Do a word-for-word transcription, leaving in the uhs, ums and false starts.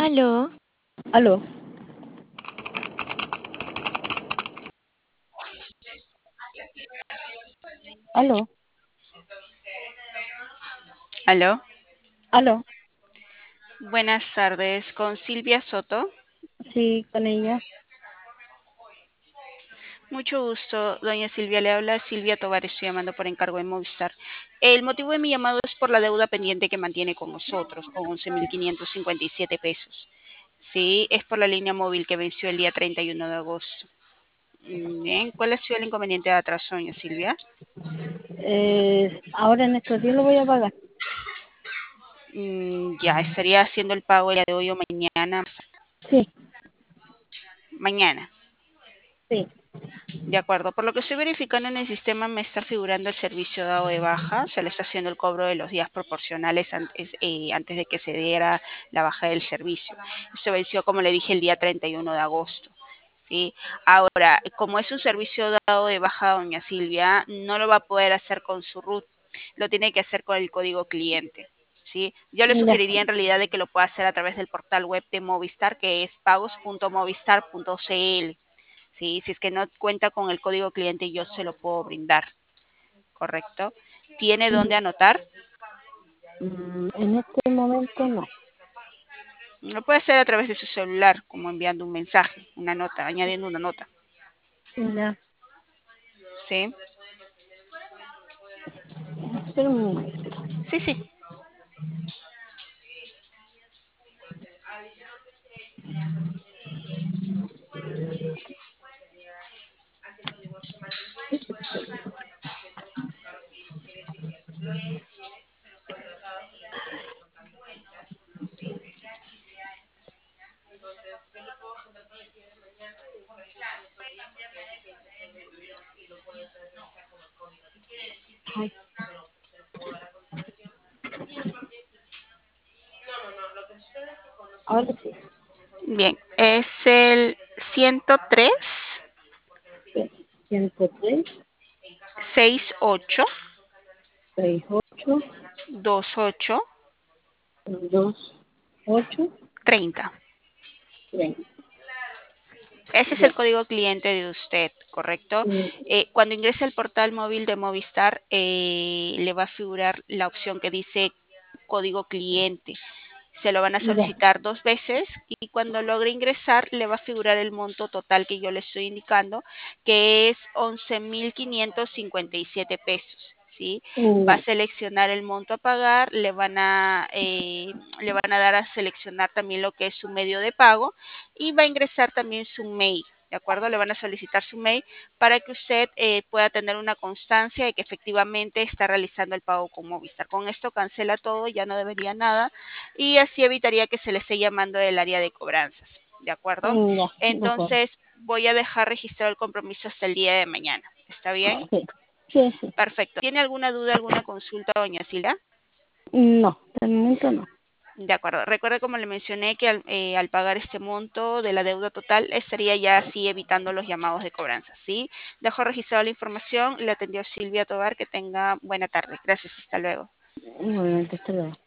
Aló, Aló, aló, Aló, aló. buenas tardes, con Silvia Soto. Sí, con ella. Mucho gusto, doña Silvia, le habla Silvia Tovar, estoy llamando por encargo de Movistar. El motivo de mi llamado es por la deuda pendiente que mantiene con nosotros, con once mil quinientos cincuenta y siete pesos. Sí, es por la línea móvil que venció el día treinta y uno de agosto. Mm, Bien, ¿cuál ha sido el inconveniente de atraso, doña Silvia? Eh, ahora en estos días lo voy a pagar. Mm, ya, estaría haciendo el pago el día de hoy o mañana. Sí, Mañana. sí, De acuerdo, por lo que estoy verificando en el sistema me está figurando el servicio dado de baja, se le está haciendo el cobro de los días proporcionales antes, eh, antes de que se diera la baja del servicio. Esto venció, como le dije, el día treinta y uno de agosto. ¿Sí? Ahora, como es un servicio dado de baja, doña Silvia, no lo va a poder hacer con su R U T, lo tiene que hacer con el código cliente. ¿Sí? Yo le ya, sugeriría en realidad de que lo pueda hacer a través del portal web de Movistar, que es pagos punto movistar punto cl. ¿Sí? Si es que no cuenta con el código cliente, yo se lo puedo brindar, ¿correcto? ¿Tiene dónde ya. anotar? Mm, en este momento no. Lo puede hacer a través de su celular, como enviando un mensaje, una nota, añadiendo una nota, Ya, ¿sí? espera un momento. Sí, sí. Ay, ahora sí. Bien, es el ciento tres, Espera, ciento tres, sesenta y ocho, sesenta y ocho, veintiocho, dos, ocho, treinta. treinta. Ese es el Ya. código cliente de usted, ¿correcto? Mm, Eh, cuando ingrese al portal móvil de Movistar, eh, le va a figurar la opción que dice código cliente. Se lo van a ya. solicitar dos veces y cuando logre ingresar le va a figurar el monto total que yo le estoy indicando, que es once mil quinientos cincuenta y siete pesos. ¿Sí? Mm, Va a ya. seleccionar el monto a pagar, le van a, eh, le van a dar a seleccionar también lo que es su medio de pago y va a ingresar también su mail. ¿De acuerdo? Le van a solicitar su mail para que usted eh, pueda tener una constancia de que efectivamente está realizando el pago con Movistar. Con esto cancela todo, ya no debería nada y así evitaría que se le esté llamando del área de cobranzas. ¿De acuerdo? Mm, ya, de acuerdo. Entonces voy a dejar registrado el compromiso hasta el día de mañana. ¿Está bien? Sí, sí, sí. Perfecto. ¿Tiene alguna duda, alguna consulta, doña Sila? No, de momento no. De acuerdo. Recuerde, como le mencioné, que al, eh, al pagar este monto de la deuda total, estaría ya así evitando los llamados de cobranza, ¿sí? Dejo registrada la información. Le atendió Silvia Tobar. Que tenga buena tarde. Gracias. Hasta luego. Igualmente, hasta luego.